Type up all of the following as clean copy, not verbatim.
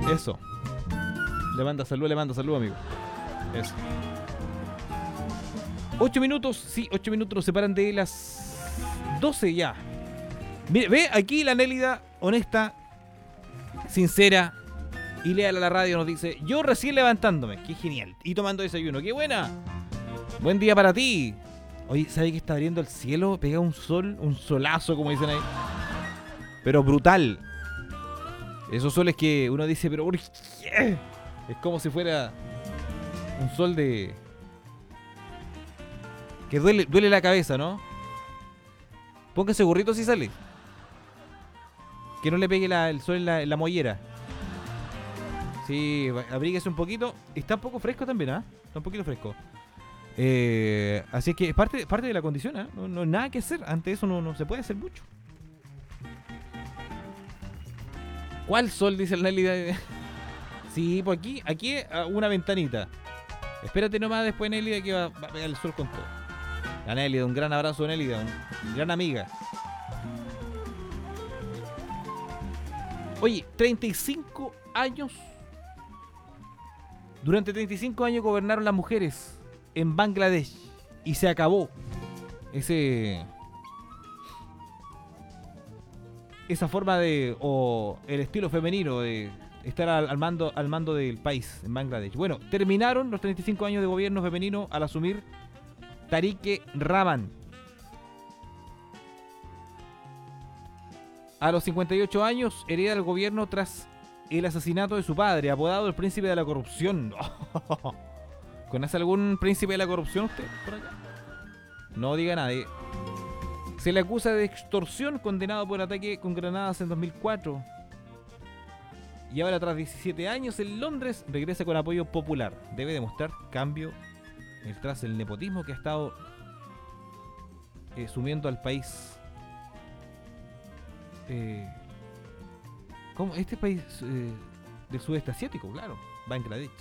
Eso. Le manda salud, amigo. Eso. 8 minutos, sí, 8 minutos nos separan de las 12 ya. Mire, ve, aquí la Nélida, honesta, sincera y leal a la radio, nos dice: yo recién levantándome, qué genial, y tomando desayuno, qué buena. Buen día para ti. Oye, ¿sabe que está abriendo el cielo? Pega un sol, un solazo, como dicen ahí. Pero brutal. Esos soles que uno dice, pero ¿por qué? Es como si fuera un sol de... que duele la cabeza, ¿no? Póngase gorrito si sale. Que no le pegue el sol en la mollera. Sí, abríguese un poquito. Está un poco fresco también, ¿ah? Está un poquito fresco. Así que es parte de la condición, ¿eh? No nada que hacer. Ante eso no se puede hacer mucho. ¿Cuál sol? Dice el Nelly. Sí, pues aquí una ventanita. Espérate nomás después, Nelly, que va a pegar el sol con todo. La Nelly, un gran abrazo, Nelly, una gran amiga. Oye, 35 años. Durante 35 años gobernaron las mujeres en Bangladesh y se acabó esa forma o el estilo femenino de estar al mando del país en Bangladesh. Bueno, terminaron los 35 años de gobierno femenino al asumir Tariq Rahman. A los 58 años hereda el gobierno tras el asesinato de su padre, apodado el príncipe de la corrupción. ¿Conoce algún príncipe de la corrupción usted por acá? No diga nadie. Se le acusa de extorsión, condenado por ataque con granadas en 2004. Y ahora, tras 17 años en Londres, regresa con apoyo popular. Debe demostrar cambio tras el nepotismo que ha estado sumiendo al país. ¿Cómo? Este país del sudeste asiático, claro, Bangladesh.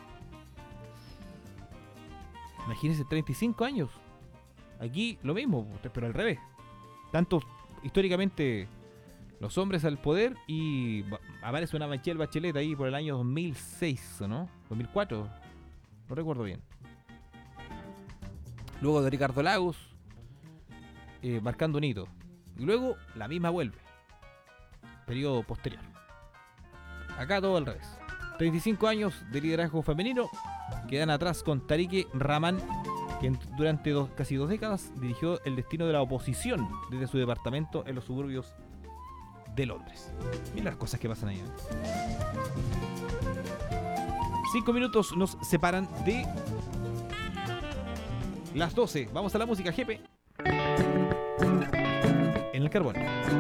Imagínense, 35 años. Aquí lo mismo, pero al revés. Tanto históricamente los hombres al poder y aparece una Michelle Bachelet ahí por el año 2006, ¿o no? 2004, no recuerdo bien. Luego de Ricardo Lagos, marcando un hito. Y luego la misma vuelve. Periodo posterior. Acá todo al revés. 35 años de liderazgo femenino quedan atrás con Tariq Rahman, que durante casi 2 décadas dirigió el destino de la oposición desde su departamento en los suburbios de Londres. Miren las cosas que pasan ahí. 5 minutos nos separan de las 12. Vamos a la música, jefe. En el carbón.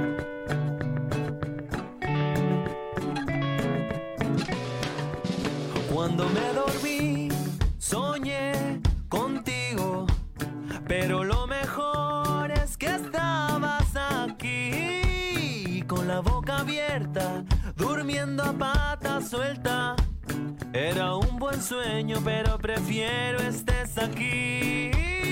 Cuando me dormí, soñé contigo, pero lo mejor es que estabas aquí, con la boca abierta, durmiendo a pata suelta. Era un buen sueño, pero prefiero estés aquí.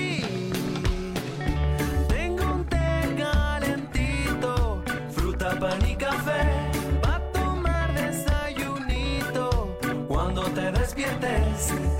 Tengo un té calentito, fruta, pan y café, pa' tomar desayunito. Cuando te despiertes,